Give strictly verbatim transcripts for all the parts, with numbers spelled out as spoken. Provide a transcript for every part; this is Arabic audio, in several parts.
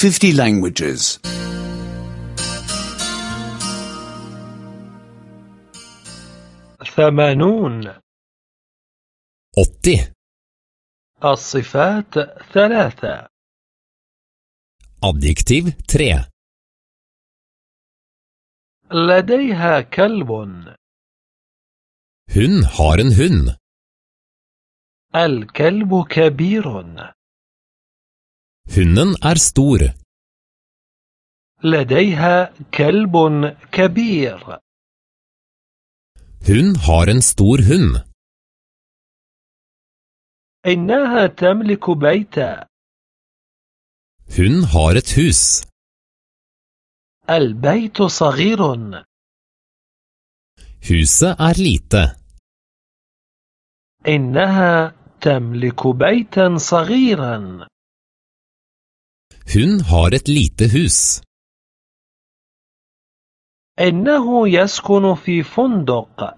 fifty languages. ثمانون. åttio. الصفات ثلاثة. Adjektiv tre. لديها كلب. Hun har en hund. الكلب كبير. Hunden er stor. لديها كلب كبير. Hun har en stor hund. إنها تملك بيتا. Hun har et hus. البيت صغير. Huset er lite. إنها تملك بيتا صغيرا. Hun har et lite hus. إنه يسكن في فندق.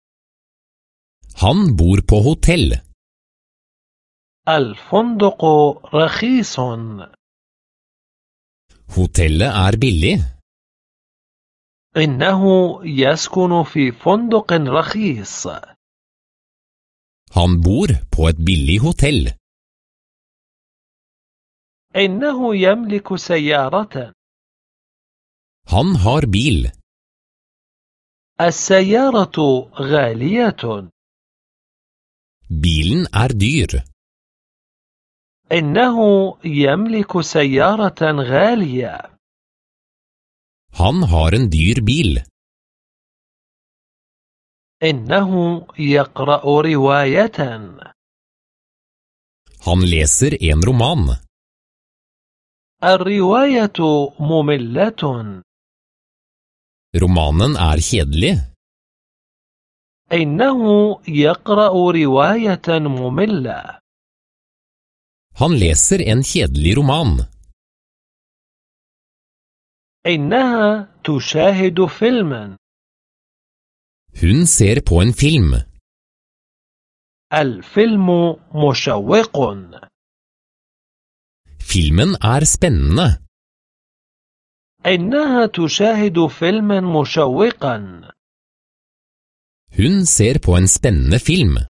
Han bor på hotell. الفندق رخيص. Hotellet er billig. إنه يسكن في فندق رخيص. Han bor på et billig hotell. إنه يملك سيارة. Han har bil. السيارة غالية. Bilen er dyr. إنه يملك سيارة غالية. Han har en dyr bil. إنه يقرأ رواية. Han leser en roman. الرواية مملة. Romanen er kjedelig. إنه يقرأ رواية مملة. Han leser en kjedelig roman. إنها تشاهد فيلما. Hun ser på en film. الفيلم مشوق. Filmen er spennende. إنها تشاهد فيلما مشوقا. Hun ser på en spennende film.